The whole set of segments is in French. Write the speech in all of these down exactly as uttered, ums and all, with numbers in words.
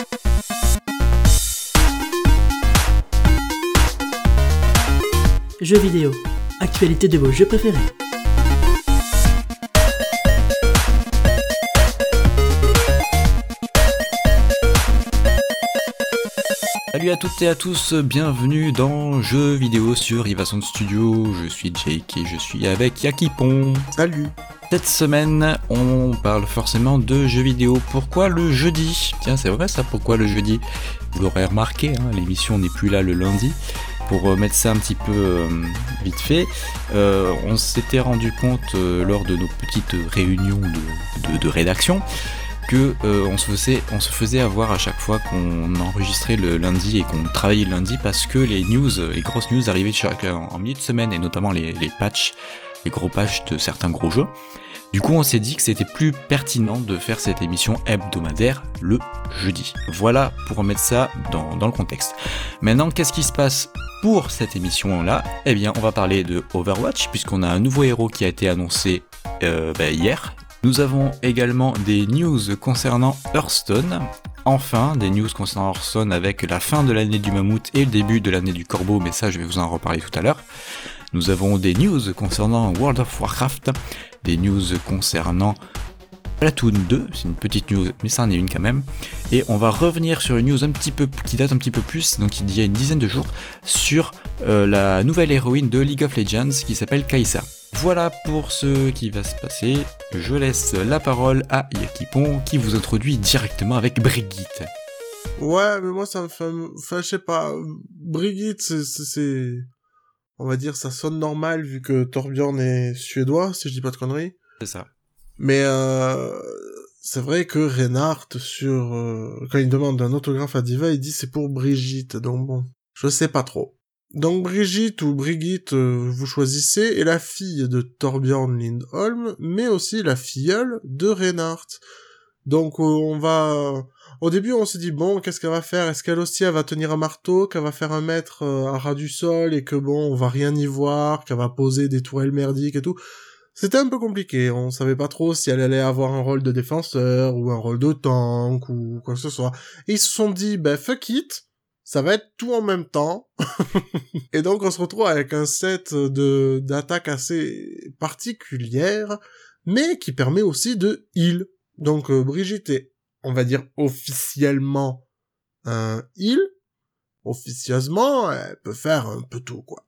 Jeux vidéo, actualité de vos jeux préférés. Salut à toutes et à tous, bienvenue dans Jeux vidéo sur Ivasound Studio. Je suis Jake et je suis avec Yakipon. Salut. Cette semaine, on parle forcément de jeux vidéo. Pourquoi le jeudi ? Tiens, c'est vrai ça, pourquoi le jeudi ? Vous l'aurez remarqué, hein, l'émission n'est plus là le lundi. Pour mettre ça un petit peu euh, vite fait, euh, on s'était rendu compte euh, lors de nos petites réunions de, de, de rédaction que euh, on, se faisait, on se faisait avoir à chaque fois qu'on enregistrait le lundi et qu'on travaillait le lundi parce que les news, les grosses news arrivaient chaque, en milieu de semaine et notamment les, les patchs, les gros patchs de certains gros jeux. Du coup, on s'est dit que c'était plus pertinent de faire cette émission hebdomadaire le jeudi. Voilà pour remettre ça dans, dans le contexte. Maintenant, qu'est-ce qui se passe pour cette émission-là ? Eh bien, on va parler de Overwatch, puisqu'on a un nouveau héros qui a été annoncé euh, bah, hier. Nous avons également des news concernant Hearthstone. Enfin, des news concernant Hearthstone avec la fin de l'année du Mammouth et le début de l'année du Corbeau, mais ça, je vais vous en reparler tout à l'heure. Nous avons des news concernant World of Warcraft, des news concernant Splatoon deux, c'est une petite news, mais ça en est une quand même. Et on va revenir sur une news un petit peu qui date un petit peu plus, donc il y a une dizaine de jours, sur euh, la nouvelle héroïne de League of Legends qui s'appelle Kai'Sa. Voilà pour ce qui va se passer. Je laisse la parole à Yakipon qui vous introduit directement avec Brigitte. Ouais, mais moi ça me fait... Enfin, je sais pas... Brigitte, c'est... c'est, c'est... On va dire, ça sonne normal vu que Torbjorn est suédois, si je dis pas de conneries. C'est ça. Mais euh, c'est vrai que Reinhardt, sur euh, quand il demande un autographe à Diva, il dit c'est pour Brigitte. Donc bon, je sais pas trop. Donc Brigitte ou Brigitte, euh, vous choisissez, est la fille de Torbjorn Lindholm, mais aussi la filleule de Reinhardt. Donc euh, on va... Au début, on s'est dit, bon, qu'est-ce qu'elle va faire ? Est-ce qu'elle aussi, elle va tenir un marteau, qu'elle va faire un mètre euh, à ras du sol, et que bon, on va rien y voir, qu'elle va poser des tourelles merdiques et tout. C'était un peu compliqué, on savait pas trop si elle allait avoir un rôle de défenseur, ou un rôle de tank, ou quoi que ce soit. Et ils se sont dit, ben, fuck it, ça va être tout en même temps. Et donc, on se retrouve avec un set de d'attaques assez particulière, mais qui permet aussi de heal. Donc, euh, Brigitte est, on va dire, officiellement un heal. Officieusement, elle peut faire un peu tout, quoi.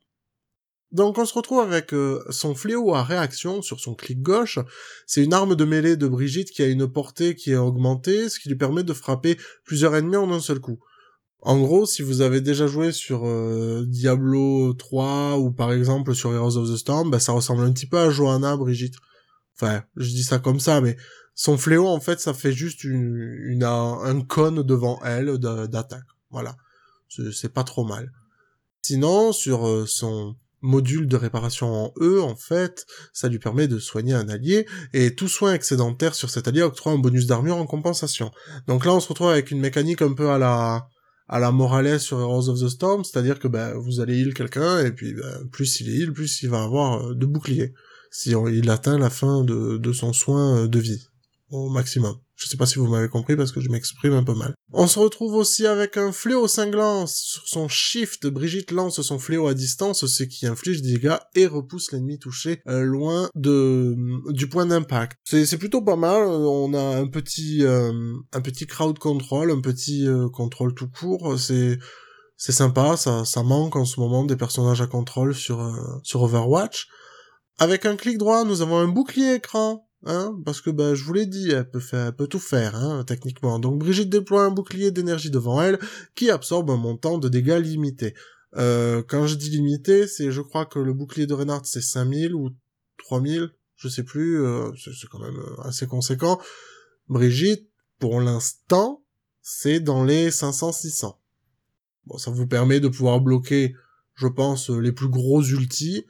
Donc on se retrouve avec euh, son fléau à réaction sur son clic gauche. C'est une arme de mêlée de Brigitte qui a une portée qui est augmentée, ce qui lui permet de frapper plusieurs ennemis en un seul coup. En gros, si vous avez déjà joué sur euh, Diablo trois ou par exemple sur Heroes of the Storm, bah, ça ressemble un petit peu à Johanna, Brigitte. Enfin, je dis ça comme ça, mais son fléau, en fait, ça fait juste une, une, un cône devant elle d'attaque. Voilà. C'est, c'est pas trop mal. Sinon, sur euh, son module de réparation en E, en fait, ça lui permet de soigner un allié, et tout soin excédentaire sur cet allié octroie un bonus d'armure en compensation. Donc là, on se retrouve avec une mécanique un peu à la à la Morales sur Heroes of the Storm, c'est-à-dire que ben, vous allez heal quelqu'un, et puis ben, plus il est heal, plus il va avoir euh, de boucliers, si on, il atteint la fin de, de son soin de vie, au maximum. Je sais pas si vous m'avez compris parce que je m'exprime un peu mal. On se retrouve aussi avec un fléau cinglant. Sur son shift, Brigitte lance son fléau à distance, ce qui inflige des dégâts et repousse l'ennemi touché euh, loin de du point d'impact. C'est, c'est plutôt pas mal. On a un petit euh, un petit crowd control, un petit euh, contrôle tout court. C'est c'est sympa. Ça ça manque en ce moment des personnages à contrôle sur euh, sur Overwatch. Avec un clic droit, nous avons un bouclier écran. Hein, parce que bah je vous l'ai dit, elle peut faire, elle peut tout faire, hein, techniquement. Donc Brigitte déploie un bouclier d'énergie devant elle qui absorbe un montant de dégâts limité. Euh, quand je dis limité, c'est, je crois que le bouclier de Reinhardt c'est cinq mille ou trois mille, je sais plus, euh, c'est, c'est quand même assez conséquent. Brigitte, pour l'instant, c'est dans les cinq cents six cents. Bon, ça vous permet de pouvoir bloquer, je pense, les plus gros ultis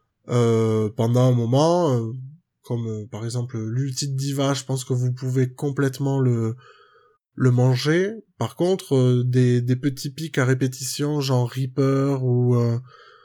euh, pendant un moment. Euh, comme euh, par exemple l'ulti de Diva, je pense que vous pouvez complètement le le manger. Par contre, euh, des des petits pics à répétition, genre Reaper ou euh,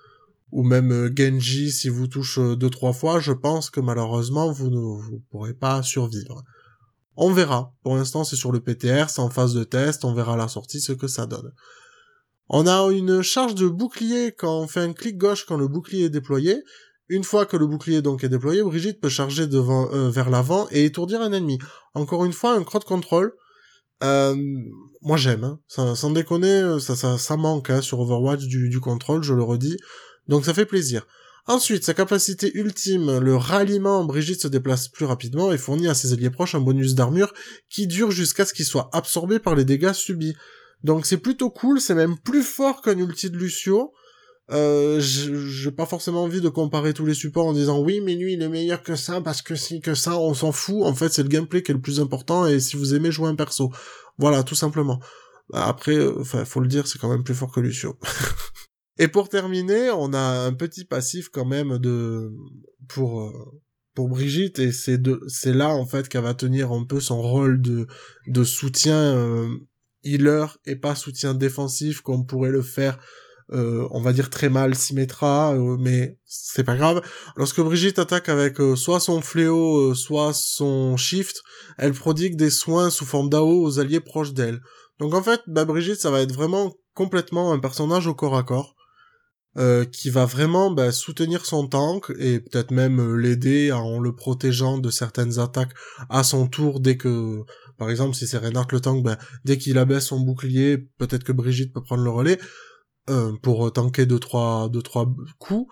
ou même euh, Genji, si vous touche euh, deux trois fois, je pense que malheureusement vous ne vous pourrez pas survivre. On verra. Pour l'instant, c'est sur le P T R, c'est en phase de test, on verra à la sortie ce que ça donne. On a une charge de bouclier quand on fait un clic gauche quand le bouclier est déployé. Une fois que le bouclier donc est déployé, Brigitte peut charger devant, euh, vers l'avant et étourdir un ennemi. Encore une fois, un crowd control. Euh, moi j'aime, hein. ça, sans déconner, ça, ça, ça manque hein, sur Overwatch du, du contrôle, je le redis. Donc ça fait plaisir. Ensuite, sa capacité ultime, le ralliement, Brigitte se déplace plus rapidement et fournit à ses alliés proches un bonus d'armure qui dure jusqu'à ce qu'il soit absorbé par les dégâts subis. Donc c'est plutôt cool, c'est même plus fort qu'un ulti de Lucio. Euh, j'ai pas forcément envie de comparer tous les supports en disant oui mais lui il est meilleur que ça parce que si que ça on s'en fout. En fait c'est le gameplay qui est le plus important et si vous aimez jouer un perso, voilà tout simplement. Après enfin faut le dire, c'est quand même plus fort que Lucio. Et pour terminer, on a un petit passif quand même de pour pour Brigitte et c'est de c'est là en fait qu'elle va tenir un peu son rôle de de soutien euh, healer et pas soutien défensif comme pourrait le faire Euh, on va dire très mal Symmetra, euh, mais c'est pas grave. Lorsque Brigitte attaque avec euh, soit son fléau, euh, soit son shift, elle prodigue des soins sous forme d'A O aux alliés proches d'elle. Donc en fait, bah, Brigitte, ça va être vraiment complètement un personnage au corps à corps, euh, qui va vraiment bah, soutenir son tank, et peut-être même euh, l'aider en le protégeant de certaines attaques à son tour dès que... Par exemple, si c'est Reinhardt le tank, bah, dès qu'il abaisse son bouclier, peut-être que Brigitte peut prendre le relais, Euh, pour tanker deux trois deux trois coups,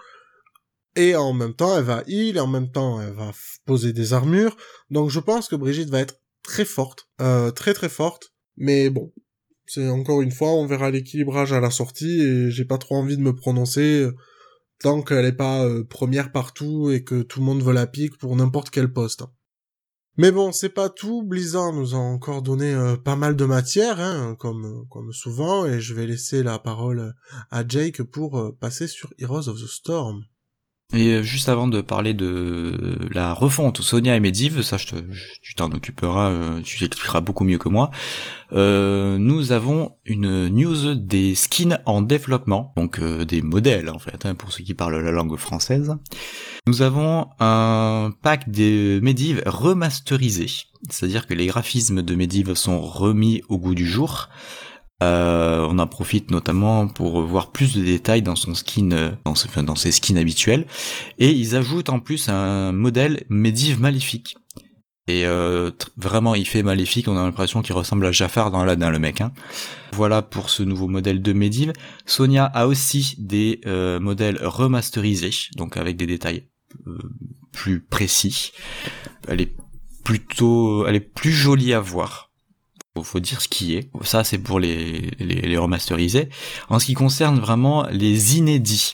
et en même temps elle va heal, et en même temps elle va f- poser des armures. Donc je pense que Brigitte va être très forte, euh, très très forte, mais bon, c'est encore une fois, on verra l'équilibrage à la sortie, et j'ai pas trop envie de me prononcer euh, tant qu'elle est pas euh, première partout et que tout le monde veut la pique pour n'importe quel poste. Mais bon, c'est pas tout, Blizzard nous a encore donné euh, pas mal de matière, hein, comme, comme souvent, et je vais laisser la parole à Jake pour euh, passer sur Heroes of the Storm. Et euh, juste avant de parler de la refonte Sonia et Medivh, ça je te, je- tu t'en occuperas, euh, tu l'expliqueras beaucoup mieux que moi, euh, nous avons une news des skins en développement, donc euh, des modèles en fait, hein, pour ceux qui parlent la langue française. Nous avons un pack de Medivh remasterisé, c'est-à-dire que les graphismes de Medivh sont remis au goût du jour. Euh, on en profite notamment pour voir plus de détails dans son skin, dans, ce, enfin, dans ses skins habituels, et ils ajoutent en plus un modèle Medivh maléfique. Et euh, tr- vraiment, il fait maléfique, on a l'impression qu'il ressemble à Jafar dans Aladdin, le mec. Hein. Voilà pour ce nouveau modèle de Medivh. Sonia a aussi des euh, modèles remasterisés, donc avec des détails euh, plus précis. Elle est plutôt, elle est plus jolie à voir. Faut, faut dire ce qui est. Ça, c'est pour les, les, les remasterisés. En ce qui concerne vraiment les inédits,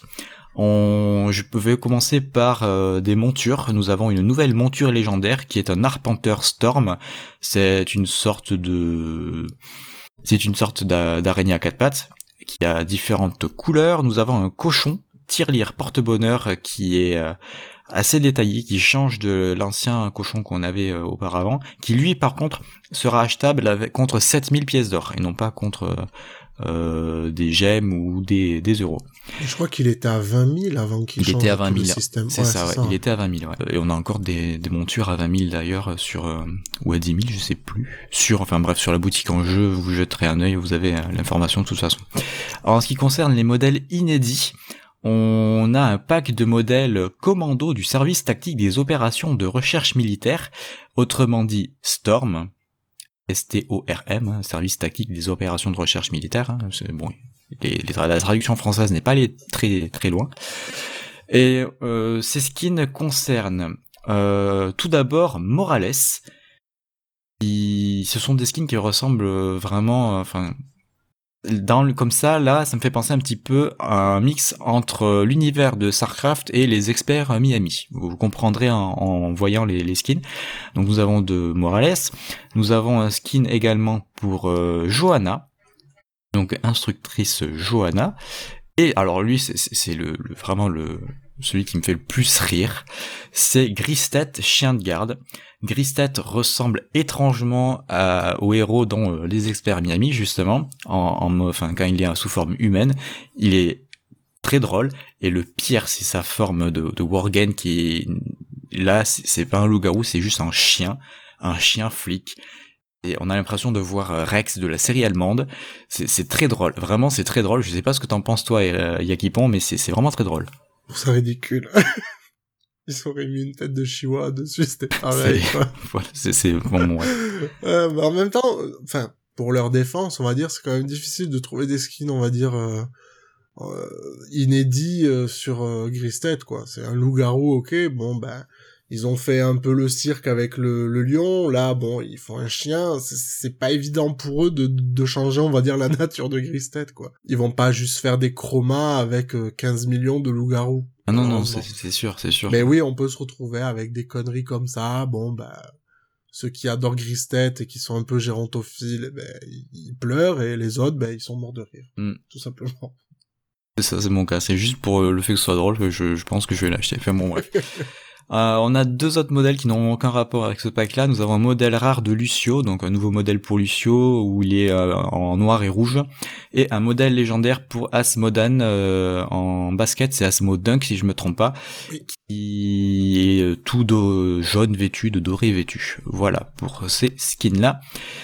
on, je vais commencer par euh, des montures. Nous avons une nouvelle monture légendaire qui est un Arpenter Storm. C'est une sorte de, c'est une sorte d'a- d'araignée à quatre pattes qui a différentes couleurs. Nous avons un cochon tirelire porte-bonheur qui est euh, assez détaillé, qui change de l'ancien cochon qu'on avait euh, auparavant, qui lui par contre sera achetable avec, contre sept mille pièces d'or, et non pas contre euh, des gemmes ou des, des euros. Et je crois qu'il était à vingt mille avant qu'il Il change était à tout vingt le mille, système. c'est Ouais, ça, ouais. ça, Il était à vingt mille, ouais. Et on a encore des, des montures à vingt mille d'ailleurs sur, euh, ou à dix mille, je sais plus. Sur, enfin bref, sur la boutique en jeu, vous jetterez un œil, vous avez euh, l'information de toute façon. Alors en ce qui concerne les modèles inédits, on a un pack de modèles commando du service tactique des opérations de recherche militaire, autrement dit Storm, S T O R M, hein, service tactique des opérations de recherche militaire. Hein, c'est, bon, les, les, la traduction française n'est pas allée très très loin. Et euh, ces skins concernent euh, tout d'abord Morales. Qui, ce sont des skins qui ressemblent vraiment, enfin. Dans le, comme ça, là, ça me fait penser un petit peu à un mix entre l'univers de StarCraft et les experts Miami. Vous comprendrez en, en voyant les, les skins. Donc nous avons de Morales, nous avons un skin également pour euh, Johanna, donc instructrice Johanna. Et alors lui, c'est, c'est le, le vraiment le celui qui me fait le plus rire, c'est Gristet, chien de garde. Gristet ressemble étrangement à, au héros dans euh, Les Experts Miami, justement, en, en, enfin, quand il est sous forme humaine. Il est très drôle, et le pire, c'est sa forme de, de Worgen qui est, là, c'est, c'est pas un loup-garou, c'est juste un chien, un chien flic. Et on a l'impression de voir Rex de la série allemande. C'est, c'est très drôle. Vraiment, c'est très drôle. Je sais pas ce que t'en penses, toi, euh, Yakipon, mais c'est, c'est vraiment très drôle. C'est ridicule. Ils auraient mis une tête de chihuahua dessus, c'était pareil, c'est, quoi. Voilà, c'est, c'est bon, ouais. euh, bah, en même temps, enfin, pour leur défense, on va dire, c'est quand même difficile de trouver des skins, on va dire, euh, euh, inédits euh, sur euh, Gristed, quoi. C'est un loup-garou, ok, bon, ben, ils ont fait un peu le cirque avec le, le lion, là, bon, ils font un chien, c'est, c'est pas évident pour eux de, de changer, on va dire, la nature de Gristed, quoi. Ils vont pas juste faire des chromas avec euh, quinze millions de loups-garous. Ah non, non, c'est, c'est sûr, c'est sûr. Mais oui, on peut se retrouver avec des conneries comme ça, bon, bah, ceux qui adorent Gristed et qui sont un peu gérontophiles, ben, ils pleurent, et les autres, ben, ils sont morts de rire. Mm. Tout simplement. C'est ça, c'est mon cas, c'est juste pour le fait que ce soit drôle que je, je pense que je vais l'acheter. Enfin bon, bref. Euh, on a deux autres modèles qui n'ont aucun rapport avec ce pack-là. Nous avons un modèle rare de Lucio, donc un nouveau modèle pour Lucio où il est euh, en noir et rouge, et un modèle légendaire pour Asmodan euh, en basket, c'est Asmodunk si je me trompe pas, qui est tout de jaune vêtu, de doré vêtu. Voilà pour ces skins-là.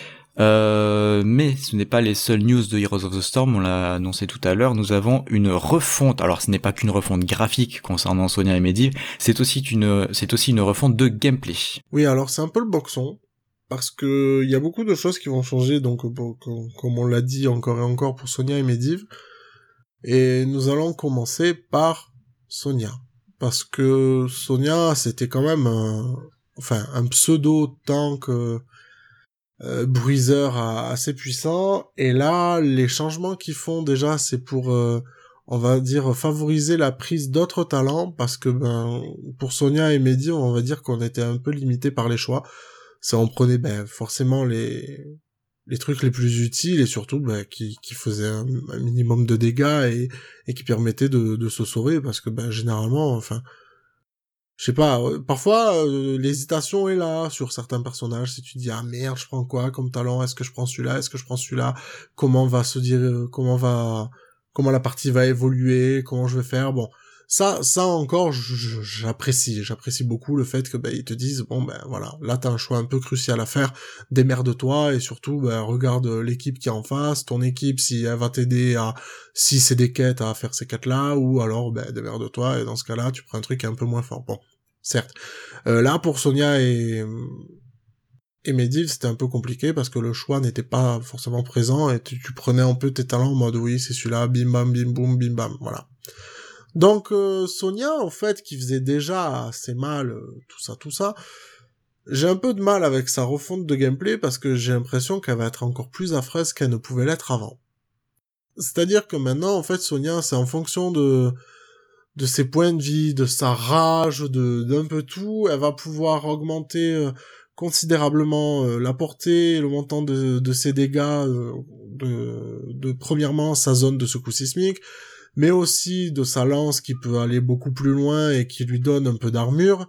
Euh, mais ce n'est pas les seules news de Heroes of the Storm, on l'a annoncé tout à l'heure, nous avons une refonte, alors ce n'est pas qu'une refonte graphique concernant Sonia et Medivh, c'est aussi une, c'est aussi une refonte de gameplay. Oui, alors c'est un peu le boxon, parce que il y a beaucoup de choses qui vont changer, donc bon, comme on l'a dit encore et encore pour Sonia et Medivh, et nous allons commencer par Sonia, parce que Sonia c'était quand même un, enfin un pseudo tank euh, Euh, bruiseur assez puissant, et là les changements qu'ils font déjà c'est pour euh, on va dire favoriser la prise d'autres talents, parce que ben pour Sonia et Medivh on va dire qu'on était un peu limité par les choix, c'est on prenait ben forcément les les trucs les plus utiles et surtout ben qui qui faisaient un, un minimum de dégâts et et qui permettaient de de se sauver, parce que ben généralement enfin je sais pas, euh, parfois euh, l'hésitation est là sur certains personnages, si tu dis ah merde, je prends quoi comme talent, est-ce que je prends celui-là, est-ce que je prends celui-là, comment va se dire euh, comment va comment la partie va évoluer, comment je vais faire. Bon, ça ça encore je, j'apprécie, j'apprécie beaucoup le fait que ben ils te disent bon ben voilà, là t'as un choix un peu crucial à faire, démerde-toi, et surtout ben regarde l'équipe qui est en face, ton équipe si elle va t'aider à si c'est des quêtes à faire ces quêtes-là, ou alors ben démerde-toi, et dans ce cas-là tu prends un truc un peu moins fort. Bon. Certes. Euh, là, pour Sonia et, et Medivh, c'était un peu compliqué parce que le choix n'était pas forcément présent et tu, tu prenais un peu tes talents en mode oui, c'est celui-là, bim bam, bim boum, bim bam, voilà. Donc, euh, Sonia, en fait, qui faisait déjà assez mal, euh, tout ça, tout ça, j'ai un peu de mal avec sa refonte de gameplay parce que j'ai l'impression qu'elle va être encore plus affreuse qu'elle ne pouvait l'être avant. C'est-à-dire que maintenant, en fait, Sonia, c'est en fonction de... de ses points de vie, de sa rage, de d'un peu tout, elle va pouvoir augmenter euh, considérablement euh, la portée, le montant de, de ses dégâts, euh, de, de premièrement sa zone de secousse sismique, mais aussi de sa lance qui peut aller beaucoup plus loin et qui lui donne un peu d'armure,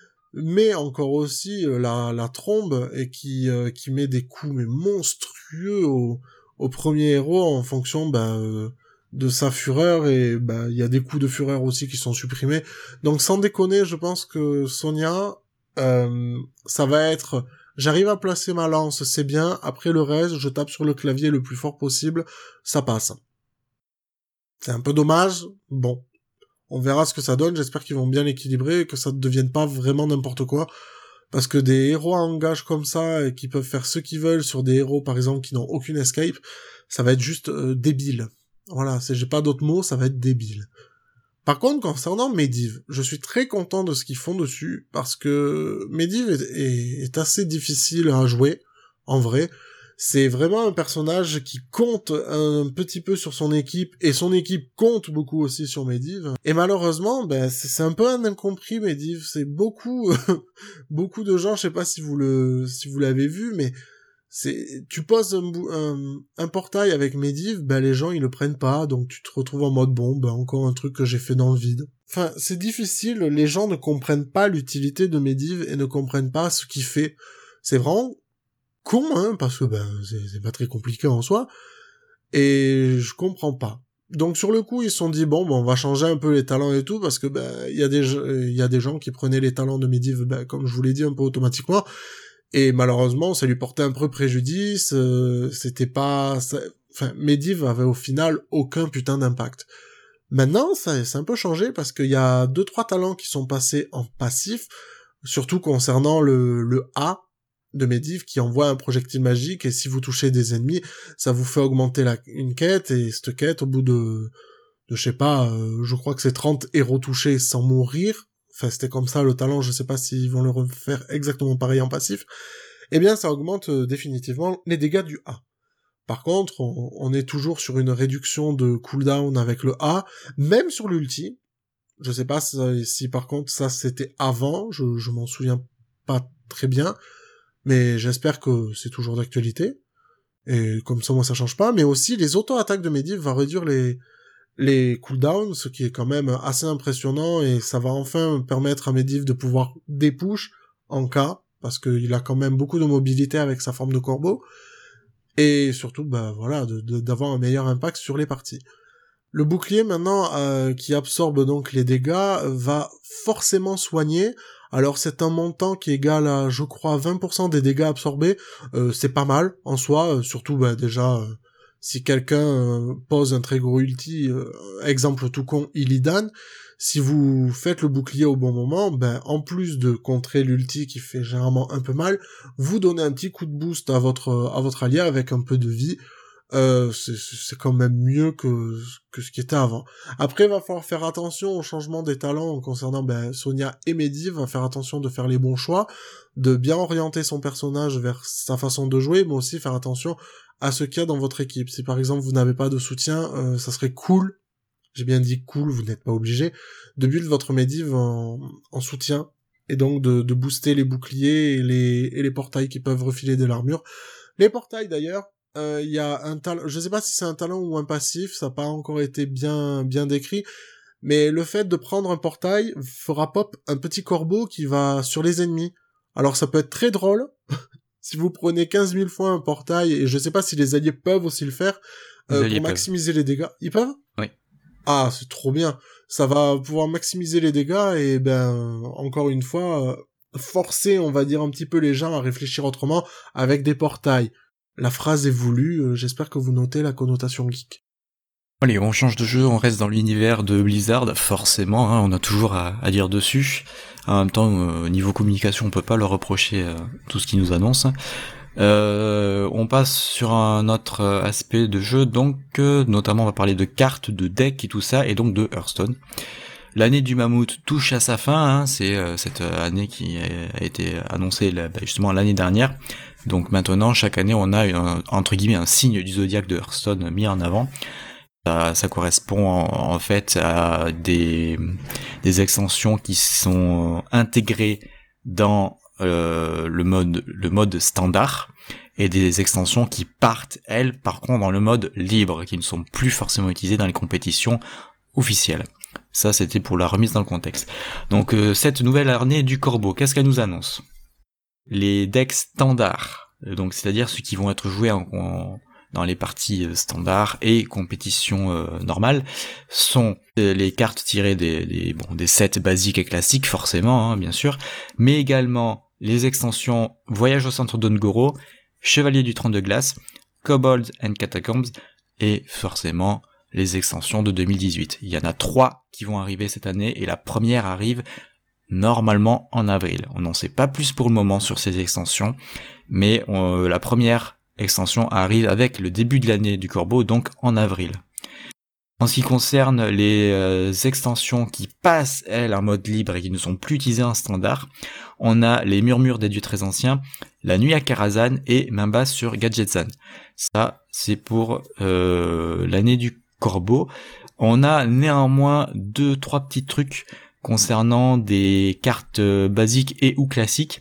mais encore aussi euh, la, la trombe et qui, euh, qui met des coups mais monstrueux au, au premier héros en fonction ben, euh, de sa fureur, et bah il y a des coups de fureur aussi qui sont supprimés. Donc sans déconner, je pense que Sonia, euh, ça va être, j'arrive à placer ma lance, c'est bien, après le reste, je tape sur le clavier le plus fort possible, ça passe. C'est un peu dommage, bon. On verra ce que ça donne, j'espère qu'ils vont bien l'équilibrer et que ça ne devienne pas vraiment n'importe quoi. Parce que des héros à engage comme ça, et qui peuvent faire ce qu'ils veulent sur des héros par exemple qui n'ont aucune escape, ça va être juste euh, débile. Voilà, c'est, j'ai pas d'autres mots, ça va être débile. Par contre, concernant Medivh, je suis très content de ce qu'ils font dessus, parce que Medivh est, est, est assez difficile à jouer, en vrai. C'est vraiment un personnage qui compte un petit peu sur son équipe, et son équipe compte beaucoup aussi sur Medivh. Et malheureusement, ben, c'est, c'est un peu un incompris, Medivh. C'est beaucoup, beaucoup de gens, je sais pas si vous le, si vous l'avez vu, mais c'est, tu poses un, un, un portail avec Medivh, ben les gens ils le prennent pas, donc tu te retrouves en mode bon, ben encore un truc que j'ai fait dans le vide. Enfin, c'est difficile, les gens ne comprennent pas l'utilité de Medivh et ne comprennent pas ce qu'il fait. C'est vraiment con, hein, parce que ben c'est, c'est pas très compliqué en soi, et je comprends pas. Donc sur le coup ils se sont dit bon, ben on va changer un peu les talents et tout, parce que ben il y a des il y a des gens qui prenaient les talents de Medivh, ben comme je vous l'ai dit un peu automatiquement. Et malheureusement, ça lui portait un peu préjudice, euh, c'était pas... Ça... Enfin, Medivh avait au final aucun putain d'impact. Maintenant, ça c'est un peu changé parce qu'il y a deux trois talents qui sont passés en passif, surtout concernant le, le A de Medivh qui envoie un projectile magique, et si vous touchez des ennemis, ça vous fait augmenter la, une quête, et cette quête, au bout de, de je sais pas, euh, je crois que c'est trente héros touchés sans mourir, enfin c'était comme ça le talent, je sais pas s'ils vont le refaire exactement pareil en passif, eh bien ça augmente euh, définitivement les dégâts du A. Par contre, on, on est toujours sur une réduction de cooldown avec le A, même sur l'ulti. Je sais pas si, si par contre ça c'était avant, je, je m'en souviens pas très bien, mais j'espère que c'est toujours d'actualité. Et comme ça, moi, ça change pas. Mais aussi, les auto-attaques de Medivh va réduire les, les cooldowns, ce qui est quand même assez impressionnant, et ça va enfin permettre à Medivh de pouvoir dépush en cas, parce qu'il a quand même beaucoup de mobilité avec sa forme de corbeau. Et surtout, bah voilà, de, de, d'avoir un meilleur impact sur les parties. Le bouclier, maintenant, euh, qui absorbe donc les dégâts, va forcément soigner. Alors c'est un montant qui est égal à, je crois, vingt pour cent des dégâts absorbés. Euh, c'est pas mal, en soi, euh, surtout, bah déjà, euh, si quelqu'un euh, pose un très gros ulti, euh, exemple tout con, Illidan, si vous faites le bouclier au bon moment, ben en plus de contrer l'ulti qui fait généralement un peu mal, vous donnez un petit coup de boost à votre à votre allié avec un peu de vie. Euh, c'est, c'est quand même mieux que que ce qui était avant. Après, il va falloir faire attention au changement des talents concernant ben, Sonia et Medivh, va faire attention de faire les bons choix, de bien orienter son personnage vers sa façon de jouer, mais aussi faire attention à ce qu'il y a dans votre équipe. Si par exemple vous n'avez pas de soutien, euh, ça serait cool, j'ai bien dit cool, vous n'êtes pas obligé, de build votre Medivh en, en soutien, et donc de, de booster les boucliers et les, et les portails qui peuvent refiler de l'armure. Les portails d'ailleurs, il euh, y a un talent, je sais pas si c'est un talent ou un passif, ça n'a pas encore été bien bien décrit, mais le fait de prendre un portail fera pop un petit corbeau qui va sur les ennemis. Alors ça peut être très drôle, si vous prenez quinze mille fois un portail, et je sais pas si les alliés peuvent aussi le faire, euh, pour maximiser les dégâts. Ils peuvent ? Oui. Ah, c'est trop bien. Ça va pouvoir maximiser les dégâts, et ben, encore une fois, forcer, on va dire un petit peu les gens à réfléchir autrement avec des portails. La phrase est voulue, euh, j'espère que vous notez la connotation geek. Allez, on change de jeu, on reste dans l'univers de Blizzard, forcément, hein, on a toujours à, à dire dessus. En même temps, euh, niveau communication, on peut pas leur reprocher euh, tout ce qu'ils nous annoncent. Euh, on passe sur un autre aspect de jeu, donc euh, notamment on va parler de cartes, de decks et tout ça, et donc de Hearthstone. L'année du mammouth touche à sa fin, hein, c'est euh, cette année qui a été annoncée là, bah, justement l'année dernière. Donc maintenant, chaque année, on a un, entre guillemets un signe du zodiaque de Hearthstone mis en avant. Ça, ça correspond en, en fait à des, des extensions qui sont intégrées dans euh, le mode le mode standard, et des extensions qui partent, elles, par contre, dans le mode libre, qui ne sont plus forcément utilisées dans les compétitions officielles. Ça, c'était pour la remise dans le contexte. Donc, euh, cette nouvelle année du Corbeau, qu'est-ce qu'elle nous annonce ? Les decks standards, donc c'est-à-dire ceux qui vont être joués en, en, dans les parties standards et compétitions euh, normales, sont les cartes tirées des, des, bon, des sets basiques et classiques, forcément, hein, bien sûr, mais également les extensions Voyage au centre d'Ungoro, Chevalier du Trône de Glace, Kobolds and Catacombs, et forcément les extensions de deux mille dix-huit. Il y en a trois qui vont arriver cette année, et la première arrive normalement en avril. On n'en sait pas plus pour le moment sur ces extensions, mais on, la première extension arrive avec le début de l'année du Corbeau, donc en avril. En ce qui concerne les euh, extensions qui passent, elles, en mode libre et qui ne sont plus utilisées en standard, on a les Murmures des Dieux Très Anciens, La Nuit à Karazhan et Main Basse sur Gadgetzan. Ça, c'est pour euh, l'année du Corbeau. On a néanmoins deux, trois petits trucs concernant des cartes basiques et ou classiques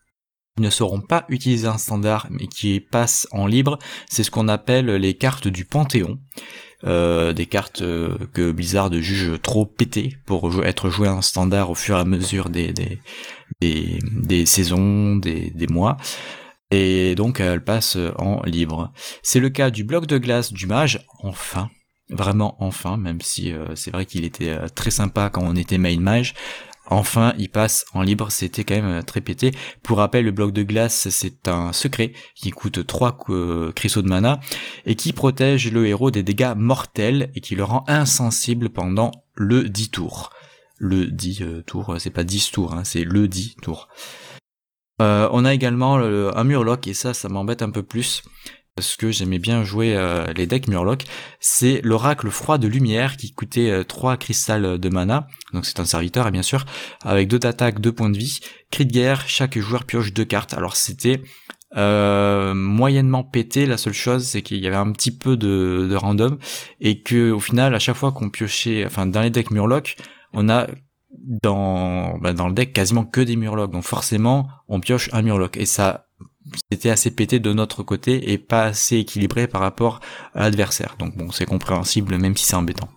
qui ne seront pas utilisées en standard mais qui passent en libre. C'est ce qu'on appelle les cartes du Panthéon, euh, des cartes que Blizzard juge trop pétées pour être jouées en standard au fur et à mesure des des des, des saisons, des, des mois, et donc elles passent en libre. C'est le cas du bloc de glace du mage, enfin. Vraiment enfin, même si euh, c'est vrai qu'il était euh, très sympa quand on était main mage. Enfin, il passe en libre, c'était quand même très pété. Pour rappel, le bloc de glace, c'est un secret qui coûte trois euh, cristaux de mana et qui protège le héros des dégâts mortels et qui le rend insensible pendant le dix tours. Le dix euh, tours, c'est pas dix tours, hein, c'est le dix tours. Euh, on a également le, un Murloc, et ça, ça m'embête un peu plus, parce que j'aimais bien jouer euh, les decks Murloc. C'est l'Oracle Froid de Lumière qui coûtait euh, trois cristals de mana, donc c'est un serviteur, et bien sûr, avec deux d'attaque, deux points de vie, cri de guerre, chaque joueur pioche deux cartes. Alors c'était euh, moyennement pété, la seule chose c'est qu'il y avait un petit peu de, de random, et que au final, à chaque fois qu'on piochait, enfin dans les decks Murloc, on a dans bah, dans le deck quasiment que des Murlocs, donc forcément on pioche un Murloc, et ça c'était assez pété de notre côté et pas assez équilibré par rapport à l'adversaire. Donc bon, c'est compréhensible même si c'est embêtant.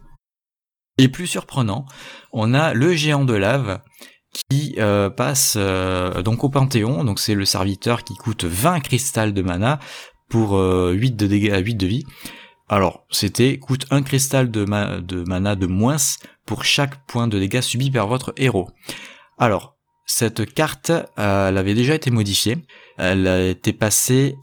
Et plus surprenant, on a le géant de lave qui euh, passe euh, donc au Panthéon. Donc c'est le serviteur qui coûte vingt cristals de mana pour euh, huit de dégâts, huit de vie. Alors, c'était coûte un cristal de, ma- de mana de moins pour chaque point de dégâts subi par votre héros. Alors, cette carte, euh, elle avait déjà été modifiée. Elle a été passée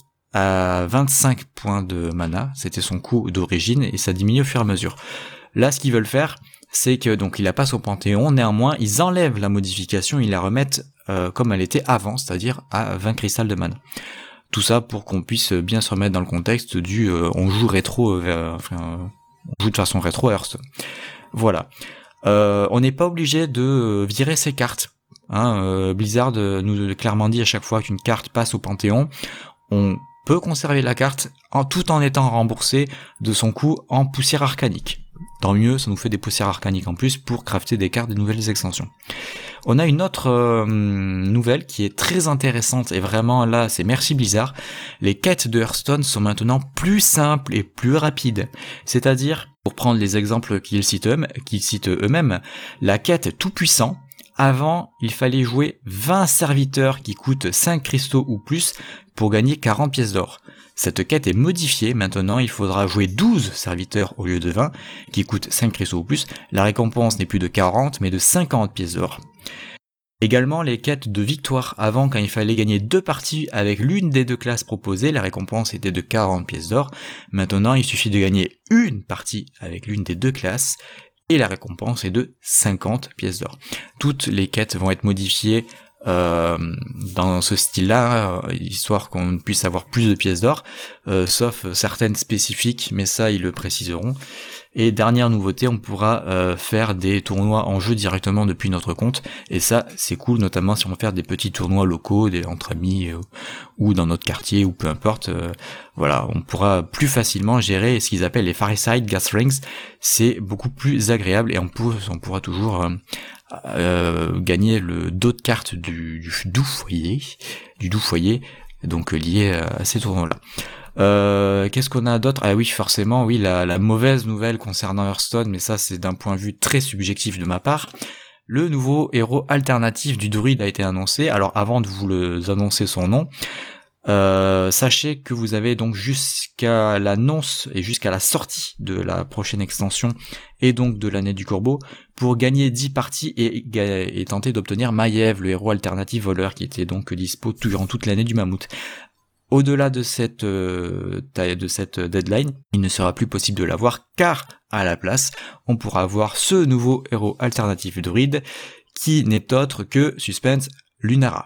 à vingt-cinq points de mana. C'était son coût d'origine et ça diminue au fur et à mesure. Là, ce qu'ils veulent faire, c'est que donc ils la passent au Panthéon. Néanmoins, ils enlèvent la modification, ils la remettent euh, comme elle était avant, c'est-à-dire à vingt cristals de mana. Tout ça pour qu'on puisse bien se remettre dans le contexte du euh, on joue rétro, euh, enfin, euh, on joue de façon rétro à Hearthstone. Voilà. Euh, on n'est pas obligé de virer ces cartes. Hein, euh, Blizzard nous a clairement dit à chaque fois qu'une carte passe au Panthéon, on peut conserver la carte en tout en étant remboursé de son coût en poussière arcanique. Tant mieux, ça nous fait des poussières arcaniques en plus pour crafter des cartes de nouvelles extensions. On a une autre euh, nouvelle qui est très intéressante et vraiment là, c'est merci Blizzard. Les quêtes de Hearthstone sont maintenant plus simples et plus rapides. C'est-à-dire, pour prendre les exemples qu'ils citent, eux, qu'ils citent eux-mêmes, la quête tout puissant. Avant, il fallait jouer vingt serviteurs qui coûtent cinq cristaux ou plus pour gagner quarante pièces d'or. Cette quête est modifiée, maintenant il faudra jouer douze serviteurs au lieu de vingt, qui coûtent cinq cristaux ou plus. La récompense n'est plus de quarante, mais de cinquante pièces d'or. Également les quêtes de victoire. Avant, quand il fallait gagner deux parties avec l'une des deux classes proposées, la récompense était de quarante pièces d'or. Maintenant, il suffit de gagner une partie avec l'une des deux classes, et la récompense est de cinquante pièces d'or. Toutes les quêtes vont être modifiées euh, dans ce style-là, euh, histoire qu'on puisse avoir plus de pièces d'or, euh, sauf certaines spécifiques, mais ça ils le préciseront. Et dernière nouveauté, on pourra euh, faire des tournois en jeu directement depuis notre compte, et ça c'est cool, notamment si on veut faire des petits tournois locaux, des entre amis, euh, ou dans notre quartier, ou peu importe. Euh, voilà, on pourra plus facilement gérer ce qu'ils appellent les Fireside Gatherings. C'est beaucoup plus agréable et on, peut, on pourra toujours euh, euh, gagner le dos de cartes du, du doux foyer, du doux foyer, donc euh, lié à ces tournois-là. Euh, qu'est-ce qu'on a d'autre? Ah oui, forcément, oui, la, la mauvaise nouvelle concernant Hearthstone, mais ça c'est d'un point de vue très subjectif de ma part. Le nouveau héros alternatif du druide a été annoncé. Alors avant de vous le, annoncer son nom, euh, sachez que vous avez donc jusqu'à l'annonce et jusqu'à la sortie de la prochaine extension et donc de l'année du corbeau pour gagner dix parties et, et tenter d'obtenir Maiev, le héros alternatif voleur qui était donc dispo durant toute l'année du mammouth. Au-delà de cette euh, de cette deadline, il ne sera plus possible de l'avoir car à la place, on pourra avoir ce nouveau héros alternatif druide qui n'est autre que suspense Lunara.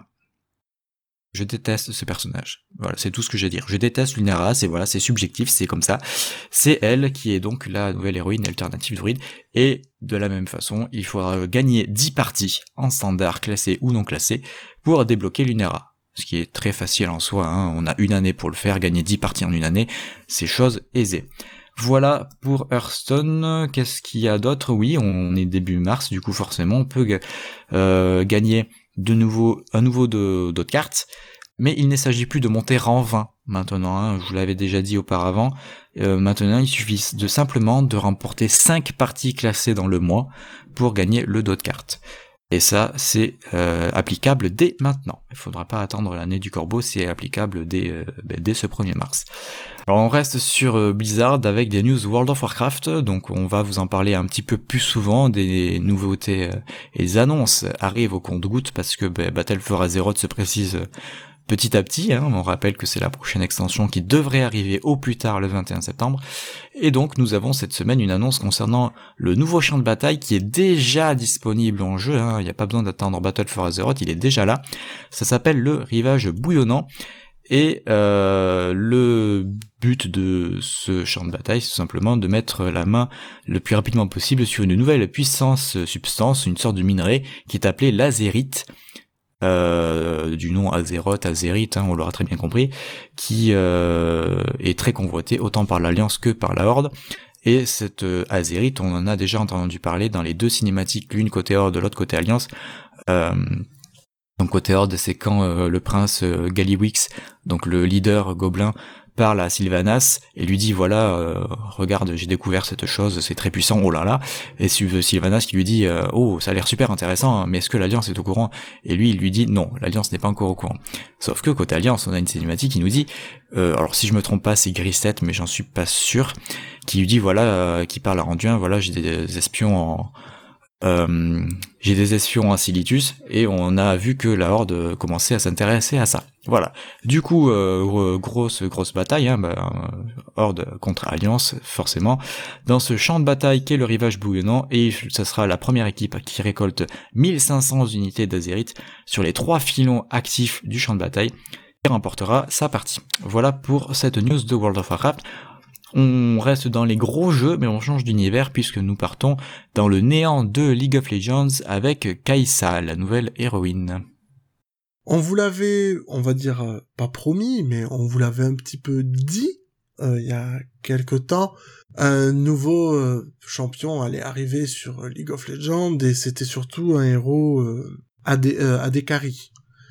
Je déteste ce personnage. Voilà, c'est tout ce que j'ai à dire. Je déteste Lunara, c'est voilà, c'est subjectif, c'est comme ça. C'est elle qui est donc la nouvelle héroïne alternative druide et de la même façon, il faudra gagner dix parties en standard classé ou non classé pour débloquer Lunara. Ce qui est très facile en soi, hein. On a une année pour le faire, gagner dix parties en une année, c'est chose aisée. Voilà pour Hearthstone. Qu'est-ce qu'il y a d'autre? Oui, on est début mars, du coup forcément on peut euh, gagner de nouveau un nouveau de, d'autres cartes, mais il ne s'agit plus de monter rang vingt maintenant, hein. Je vous l'avais déjà dit auparavant, euh, maintenant il suffit de simplement de remporter cinq parties classées dans le mois pour gagner le dos de cartes. Et ça, c'est euh, applicable dès maintenant. Il faudra pas attendre l'année du corbeau, c'est applicable dès, euh, ben, dès ce premier mars. Alors on reste sur euh, Blizzard avec des news World of Warcraft, donc on va vous en parler un petit peu plus souvent, des nouveautés euh, et des annonces arrivent au compte-gouttes parce que ben, Battle for Azeroth se précise euh, petit à petit, hein. On rappelle que c'est la prochaine extension qui devrait arriver au plus tard le vingt et un septembre, et donc nous avons cette semaine une annonce concernant le nouveau champ de bataille qui est déjà disponible en jeu, hein. Il n'y a pas besoin d'attendre Battle for Azeroth, il est déjà là, ça s'appelle le Rivage Bouillonnant, et euh, le but de ce champ de bataille, c'est tout simplement de mettre la main le plus rapidement possible sur une nouvelle puissance substance, une sorte de minerai qui est appelée l'azérite, Euh, du nom Azeroth, Azerite, hein, on l'aura très bien compris, qui euh, est très convoité autant par l'Alliance que par la Horde. Et cette euh, Azerite, on en a déjà entendu parler dans les deux cinématiques, l'une côté Horde, de l'autre côté Alliance. Euh, donc côté Horde, c'est quand euh, le prince euh, Gallywix, donc le leader gobelin, parle à Sylvanas et lui dit voilà euh, regarde j'ai découvert cette chose, c'est très puissant, oh là là, et Sylvanas qui lui dit euh, oh ça a l'air super intéressant mais est-ce que l'Alliance est au courant, et lui il lui dit non, l'Alliance n'est pas encore au courant. Sauf que côté Alliance on a une cinématique qui nous dit euh, alors si je me trompe pas c'est Grisset mais j'en suis pas sûr, qui lui dit voilà euh, qui parle à Randuin, voilà j'ai des espions en Euh, j'ai des espions en Silitus et on a vu que la Horde commençait à s'intéresser à ça. Voilà. Du coup, euh, grosse grosse bataille, hein, bah, Horde contre Alliance, forcément, dans ce champ de bataille qu'est le Rivage Bouillonnant, et ça sera la première équipe qui récolte mille cinq cents unités d'Azerite sur les trois filons actifs du champ de bataille et remportera sa partie. Voilà pour cette news de World of Warcraft. On reste dans les gros jeux, mais on change d'univers puisque nous partons dans le néant de League of Legends avec Kai'Sa, la nouvelle héroïne. On vous l'avait, on va dire, euh, pas promis, mais on vous l'avait un petit peu dit, euh, il y a quelque temps, un nouveau euh, champion allait arriver sur League of Legends, et c'était surtout un héros euh, A D, euh, A D carry.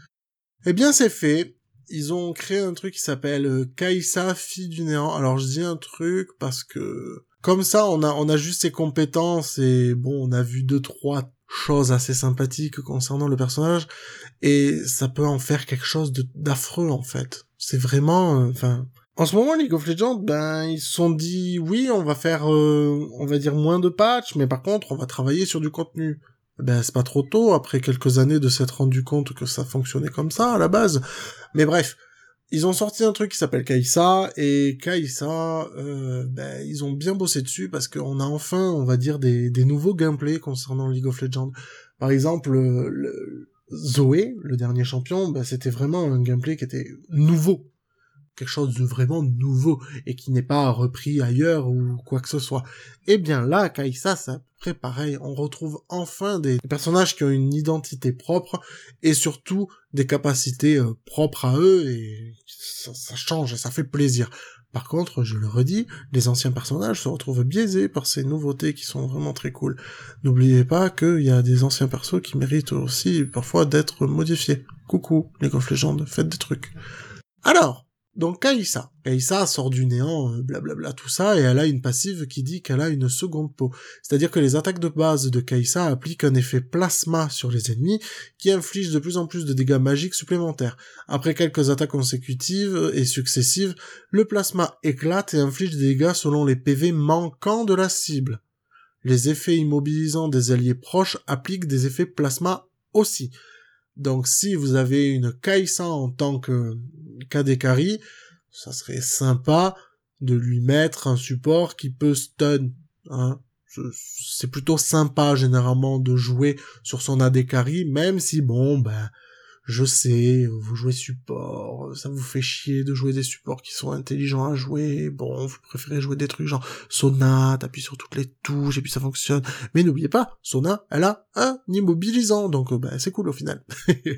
Eh bien, c'est fait. Ils ont créé un truc qui s'appelle euh, Kai'Sa, fille du néant. Alors, je dis un truc parce que, comme ça, on a, on a juste ses compétences, et bon, on a vu deux, trois choses assez sympathiques concernant le personnage, et ça peut en faire quelque chose de, d'affreux, en fait. C'est vraiment, enfin... Euh, en ce moment, League of Legends, ben, ils se sont dit, oui, on va faire, euh, on va dire moins de patchs, mais par contre, on va travailler sur du contenu. Ben, c'est pas trop tôt, après quelques années de s'être rendu compte que ça fonctionnait comme ça, à la base. Mais bref, ils ont sorti un truc qui s'appelle Kai'Sa, et Kai'Sa, euh, ben, ils ont bien bossé dessus, parce qu'on a enfin, on va dire, des, des nouveaux gameplays concernant League of Legends. Par exemple, le, le Zoé, le dernier champion, ben, c'était vraiment un gameplay qui était nouveau. Quelque chose de vraiment nouveau, et qui n'est pas repris ailleurs ou quoi que ce soit. Eh bien là, Kai'Sa, c'est à peu près pareil. On retrouve enfin des personnages qui ont une identité propre, et surtout des capacités euh, propres à eux, et ça, ça change, et ça fait plaisir. Par contre, je le redis, les anciens personnages se retrouvent biaisés par ces nouveautés qui sont vraiment très cool. N'oubliez pas qu'il y a des anciens persos qui méritent aussi parfois d'être modifiés. Coucou, League of Legends, faites des trucs. Alors, donc Kai'Sa. Kai'Sa sort du néant, euh, blablabla, tout ça, et elle a une passive qui dit qu'elle a une seconde peau. C'est-à-dire que les attaques de base de Kai'Sa appliquent un effet plasma sur les ennemis, qui inflige de plus en plus de dégâts magiques supplémentaires. Après quelques attaques consécutives et successives, le plasma éclate et inflige des dégâts selon les P V manquants de la cible. Les effets immobilisants des alliés proches appliquent des effets plasma aussi. Donc si vous avez une Kai'Sa en tant que K D carry, ça serait sympa de lui mettre un support qui peut stun, hein. C'est plutôt sympa généralement de jouer sur son A D carry, même si bon ben je sais, vous jouez support, ça vous fait chier de jouer des supports qui sont intelligents à jouer, bon, vous préférez jouer des trucs genre Sona, t'appuies sur toutes les touches et puis ça fonctionne, mais n'oubliez pas, Sona, elle a un immobilisant, donc bah, c'est cool au final.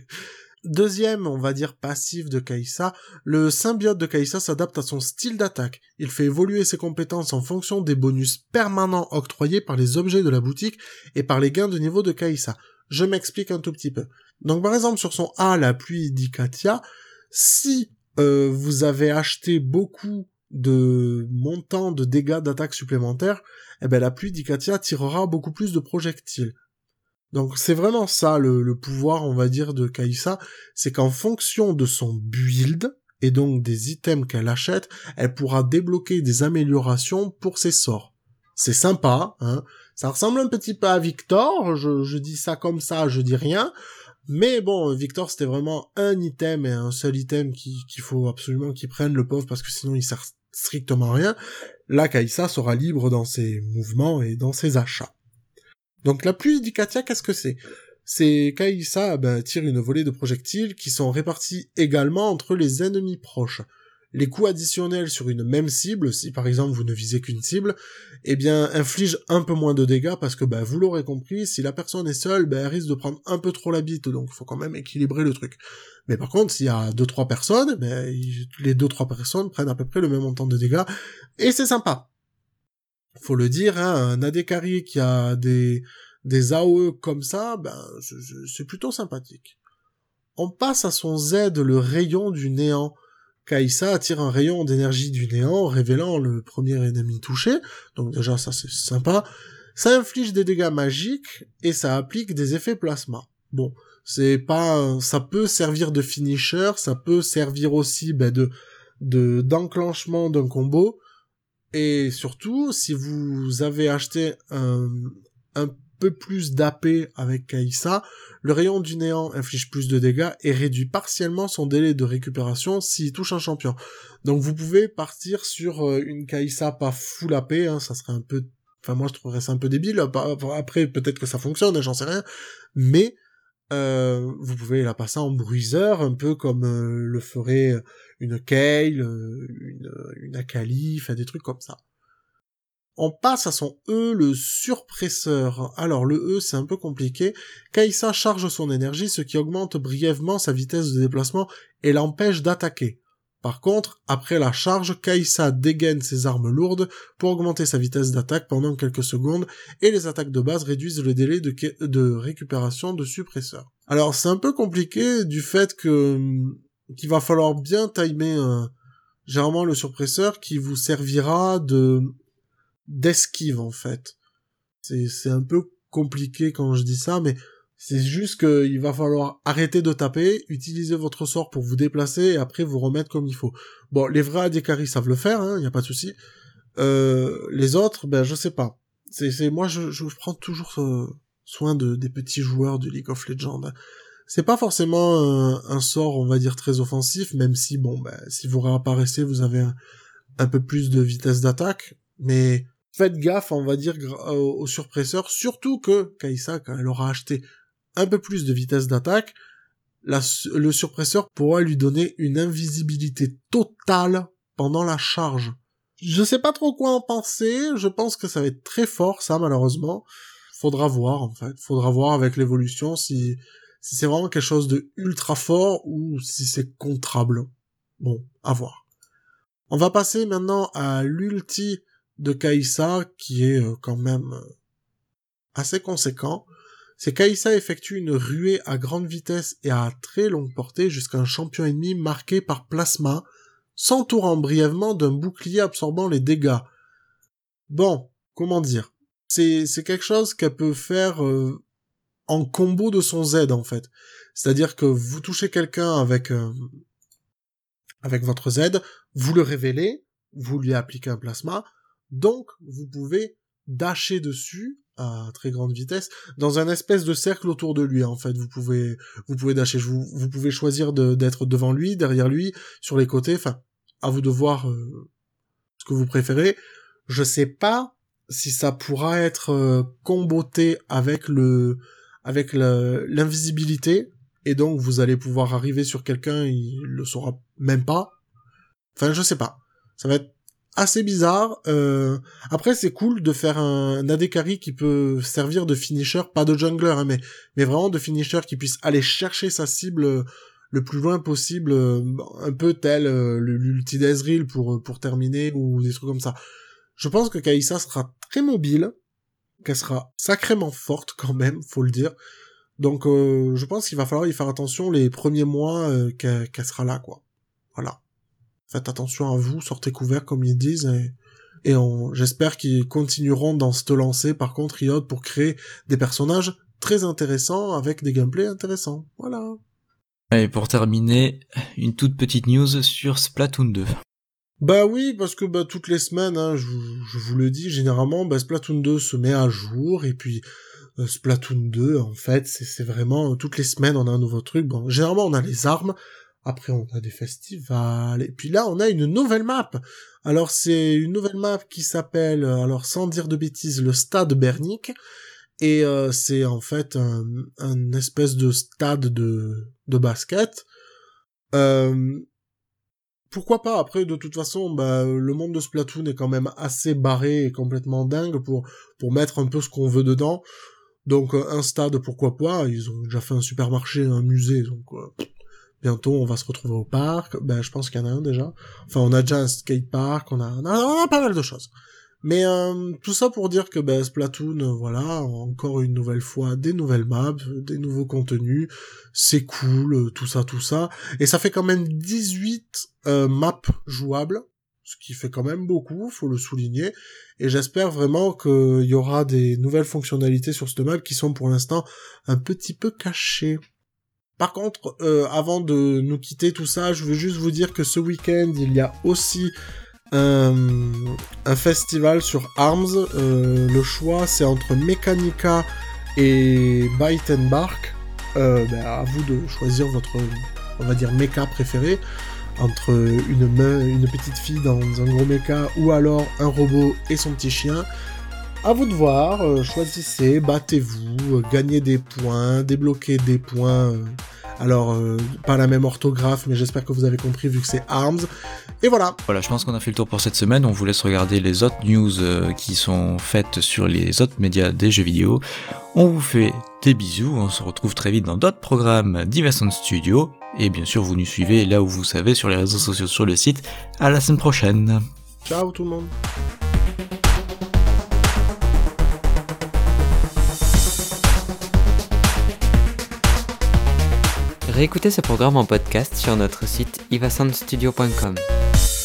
Deuxième, on va dire, passif de Kai'Sa, le symbiote de Kai'Sa s'adapte à son style d'attaque. Il fait évoluer ses compétences en fonction des bonus permanents octroyés par les objets de la boutique et par les gains de niveau de Kai'Sa. Je m'explique un tout petit peu. Donc par exemple sur son A, la pluie d'Ikatia, si euh, vous avez acheté beaucoup de montants de dégâts d'attaque supplémentaires, eh ben la pluie d'Ikatia tirera beaucoup plus de projectiles. Donc c'est vraiment ça le, le pouvoir, on va dire, de Kai'Sa, c'est qu'en fonction de son build, et donc des items qu'elle achète, elle pourra débloquer des améliorations pour ses sorts. C'est sympa, hein. Ça ressemble un petit peu à Victor, je, je dis ça comme ça, je dis rien, mais bon, Victor c'était vraiment un item et un seul item qui, qu'il faut absolument qu'il prenne le pauvre parce que sinon il sert strictement à rien. Là, Kai'Sa sera libre dans ses mouvements et dans ses achats. Donc la pluie d'Ikatia, qu'est-ce que c'est ? C'est Kai'Sa ben, tire une volée de projectiles qui sont répartis également entre les ennemis proches. Les coups additionnels sur une même cible, si par exemple vous ne visez qu'une cible, eh bien infligent un peu moins de dégâts parce que ben, vous l'aurez compris, si la personne est seule, ben, elle risque de prendre un peu trop la bite, donc il faut quand même équilibrer le truc. Mais par contre, s'il y a deux trois personnes, ben, les deux trois personnes prennent à peu près le même montant de dégâts, et c'est sympa. Faut le dire, hein, un A D carry qui a des, des A O E comme ça, ben, c'est plutôt sympathique. On passe à son Z, le rayon du néant. Kai'Sa attire un rayon d'énergie du néant, révélant le premier ennemi touché, donc déjà ça c'est sympa. Ça inflige des dégâts magiques, et ça applique des effets plasma. Bon, c'est pas, ça peut servir de finisher, ça peut servir aussi, ben, de, de, d'enclenchement d'un combo, et surtout, si vous avez acheté un, un peu plus d'A P avec Kai'Sa, le rayon du néant inflige plus de dégâts et réduit partiellement son délai de récupération s'il touche un champion. Donc vous pouvez partir sur une Kai'Sa pas full A P, hein, ça serait un peu... Enfin moi je trouverais ça un peu débile, après peut-être que ça fonctionne, j'en sais rien, mais euh, vous pouvez la passer en bruiseur, un peu comme euh, le ferait une Kayle, une, une Akali, enfin des trucs comme ça. On passe à son E, le surpresseur. Alors le E, c'est un peu compliqué. Kai'Sa charge son énergie, ce qui augmente brièvement sa vitesse de déplacement et l'empêche d'attaquer. Par contre, après la charge, Kai'Sa dégaine ses armes lourdes pour augmenter sa vitesse d'attaque pendant quelques secondes, et les attaques de base réduisent le délai de, de récupération de suppresseur. Alors c'est un peu compliqué du fait que qu'il va falloir bien timer euh, généralement le surpresseur qui vous servira de d'esquive en fait. C'est c'est un peu compliqué quand je dis ça, mais c'est juste qu'il va falloir arrêter de taper, utiliser votre sort pour vous déplacer et après vous remettre comme il faut. Bon, les vrais A D carry savent le faire, hein, y a pas de souci. Euh, les autres, ben je sais pas. C'est c'est moi je je prends toujours euh, soin de des petits joueurs de League of Legends. C'est pas forcément un, un sort, on va dire, très offensif, même si bon ben si vous réapparaissez, vous avez un, un peu plus de vitesse d'attaque, mais faites gaffe, on va dire, au, au surpresseur, surtout que Kai'Sa, quand elle aura acheté un peu plus de vitesse d'attaque, la, le surpresseur pourra lui donner une invisibilité totale pendant la charge. Je sais pas trop quoi en penser, je pense que ça va être très fort, ça, malheureusement. Faudra voir, en fait. Faudra voir avec l'évolution si, si c'est vraiment quelque chose de ultra fort ou si c'est contrable. Bon, à voir. On va passer maintenant à l'ulti de Kai'Sa, qui est euh, quand même euh, assez conséquent. C'est Kai'Sa effectue une ruée à grande vitesse et à très longue portée jusqu'à un champion ennemi marqué par plasma, s'entourant brièvement d'un bouclier absorbant les dégâts. Bon, comment dire, c'est c'est quelque chose qu'elle peut faire euh, en combo de son Z en fait. C'est-à-dire que vous touchez quelqu'un avec euh, avec votre Z, vous le révélez, vous lui appliquez un plasma, donc vous pouvez dasher dessus à très grande vitesse dans un espèce de cercle autour de lui. En fait, vous pouvez vous pouvez dasher, vous, vous pouvez choisir de, d'être devant lui, derrière lui, sur les côtés. Enfin, à vous de voir euh, ce que vous préférez. Je sais pas si ça pourra être euh, comboté avec le avec le, l'invisibilité, et donc vous allez pouvoir arriver sur quelqu'un, il le saura même pas. Enfin, je sais pas. Ça va être assez bizarre. Euh... Après, c'est cool de faire un A D carry qui peut servir de finisher, pas de jungler, hein, mais mais vraiment de finisher qui puisse aller chercher sa cible le plus loin possible, un peu tel euh, l'ulti d'Ezreal pour pour terminer, ou des trucs comme ça. Je pense que Kai'Sa sera très mobile, qu'elle sera sacrément forte quand même, faut le dire. Donc, euh, je pense qu'il va falloir y faire attention les premiers mois euh, qu'elle, qu'elle sera là, quoi. Voilà. Faites attention à vous, sortez couverts comme ils disent, et, et on, j'espère qu'ils continueront dans cette lancée, par contre, Riot, pour créer des personnages très intéressant avec des gameplays intéressants. Voilà. Et pour terminer, une toute petite news sur Splatoon deux. Bah oui, parce que bah toutes les semaines, hein, je, je vous le dis, généralement, bah Splatoon deux se met à jour, et puis euh, Splatoon deux, en fait, c'est, c'est vraiment, euh, toutes les semaines, on a un nouveau truc. Bon, généralement, on a les armes, après on a des festivals, et puis là, on a une nouvelle map. Alors, c'est une nouvelle map qui s'appelle, alors sans dire de bêtises, le Stade Bernic, et euh, c'est en fait un, un espèce de stade de, de basket. Euh... Pourquoi pas? Après, de toute façon, bah, le monde de Splatoon est quand même assez barré et complètement dingue pour, pour mettre un peu ce qu'on veut dedans. Donc, euh, un stade, pourquoi pas? Ils ont déjà fait un supermarché, un musée, donc, euh, bientôt, on va se retrouver au parc. Ben, je pense qu'il y en a un déjà. Enfin, on a déjà un skatepark, on a, on a, on a pas mal de choses. Mais euh, tout ça pour dire que ben, Splatoon, euh, voilà, encore une nouvelle fois, des nouvelles maps, des nouveaux contenus, c'est cool, euh, tout ça, tout ça. Et ça fait quand même dix-huit euh, maps jouables, ce qui fait quand même beaucoup, faut le souligner. Et j'espère vraiment qu'il y aura des nouvelles fonctionnalités sur cette map qui sont pour l'instant un petit peu cachées. Par contre, euh, avant de nous quitter tout ça, je veux juste vous dire que ce week-end, il y a aussi un, un festival sur ARMS. Euh, le choix, c'est entre Mechanica et Byte and Bark. Euh, ben, à vous de choisir votre, on va dire, mecha préféré, entre une, me- une petite fille dans un gros mecha ou alors un robot et son petit chien. À vous de voir, euh, choisissez, battez-vous, euh, gagnez des points, débloquez des points. Euh, alors, euh, pas la même orthographe, mais j'espère que vous avez compris vu que c'est ARMS. Et voilà. Voilà, je pense qu'on a fait le tour pour cette semaine. On vous laisse regarder les autres news euh, qui sont faites sur les autres médias des jeux vidéo. On vous fait des bisous. On se retrouve très vite dans d'autres programmes d'Ivason Studio. Et bien sûr, vous nous suivez là où vous savez sur les réseaux sociaux, sur le site. À la semaine prochaine. Ciao tout le monde. Réécoutez ce programme en podcast sur notre site ivasoundstudio point com.